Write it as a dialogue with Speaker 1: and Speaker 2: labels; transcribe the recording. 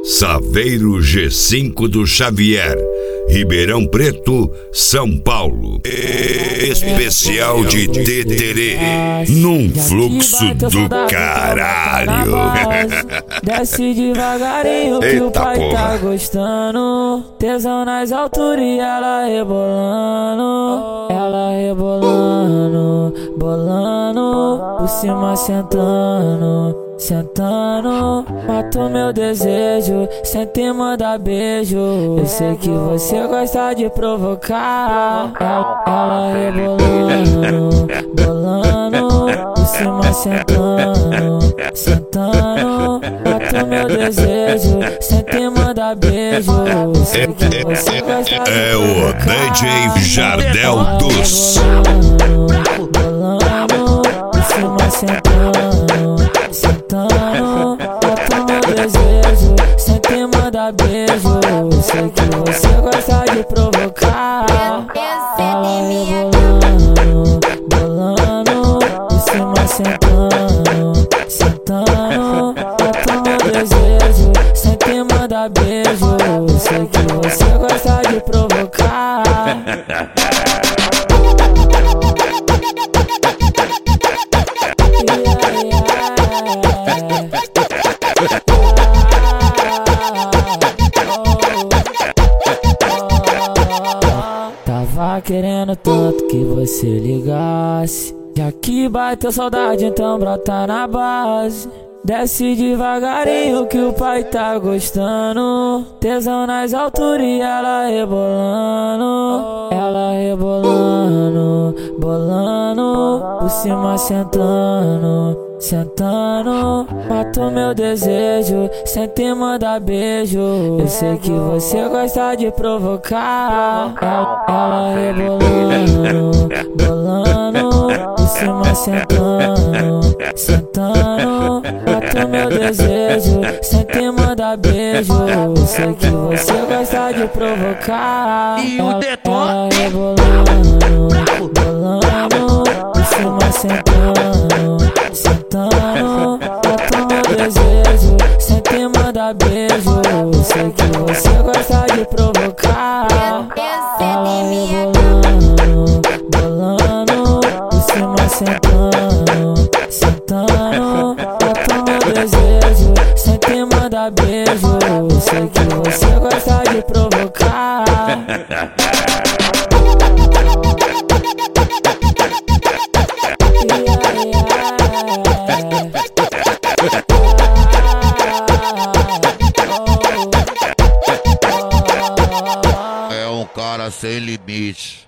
Speaker 1: Saveiro G5 do Xavier, Ribeirão Preto, São Paulo. Especial de Teterê, num fluxo do caralho.
Speaker 2: Desce devagarinho que o pai tá gostando. Tesão nas alturas e ela rebolando. Ela rebolando, bolando, por cima sentando. Sentando, mato meu desejo, senta e manda beijo. Eu sei que você gosta de provocar. Ela rebolando, bolando, por cima sentando. Sentando, mato meu desejo, senta e manda beijo. Eu sei que você gosta de
Speaker 1: é o DJ Jardel dos.
Speaker 2: Bolando, por cima sentando. Sentando, mato meu desejo, senta e manda beijo. Eu sei que você gosta de provocar. Ela rebolando, bolando, por cima sentando. Sentando, mato meu desejo, senta e manda beijo. Eu sei que você gosta de provocar. Tava querendo tanto que você ligasse. Já que bateu saudade, então brota na base. Desce devagarinho que o pai tá gostando. Tesão nas alturas e ela rebolando. Ela rebolando, bolando, por cima sentando. Sentando, mato meu desejo, senta e manda beijo. Eu sei que você gosta de provocar. Ela rebolando, bolando, por cima sentando. Sentando, mato meu desejo, senta e manda beijo. Eu sei que você gosta de provocar. Ela rebolando, bolando, por cima sentando. Sentando, mato meu desejo, senta e manda beijo. Eu sei que você gosta de provocar. Ela rebolando, bolando, por cima sentando. Sentando, mato meu desejo, senta e manda beijo. Eu sei que você gosta de provocar.
Speaker 3: É um cara sem limite.